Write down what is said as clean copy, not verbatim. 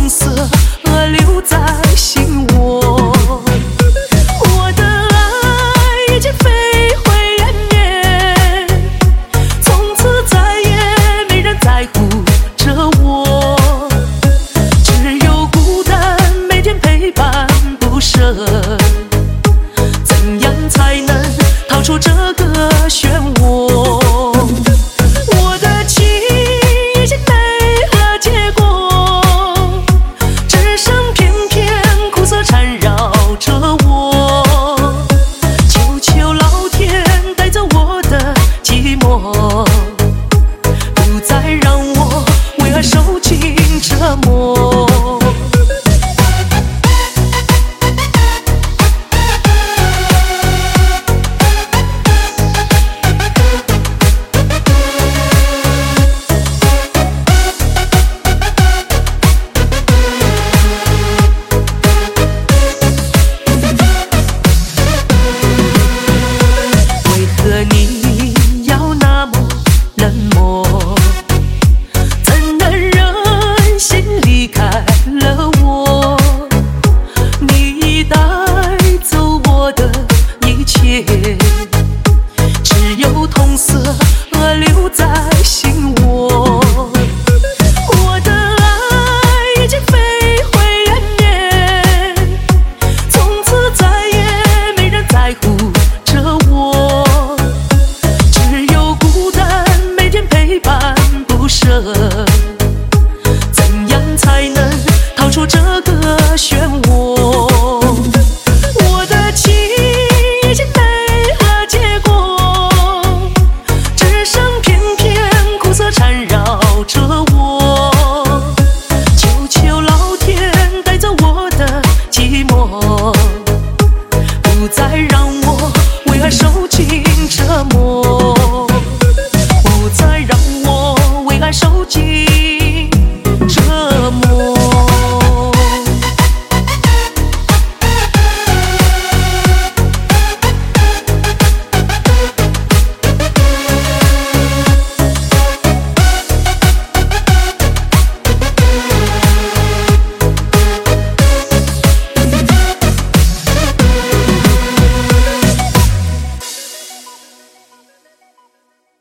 色留在心窝。我的爱已经飞回远远，从此再也没人在乎着我，只有孤单每天陪伴不舍。怎样才能逃出这个漩涡？我的情已经没了结果，只剩片片苦涩缠绕着我。求求老天带走我的寂寞，不再让我为爱受尽折磨。你要那么冷漠，怎能忍心离开了我？你带走我的一切，只有痛色留在心窝。我的爱已经飞回远远，从此再也没人在乎着我。不舍，怎样才能逃出这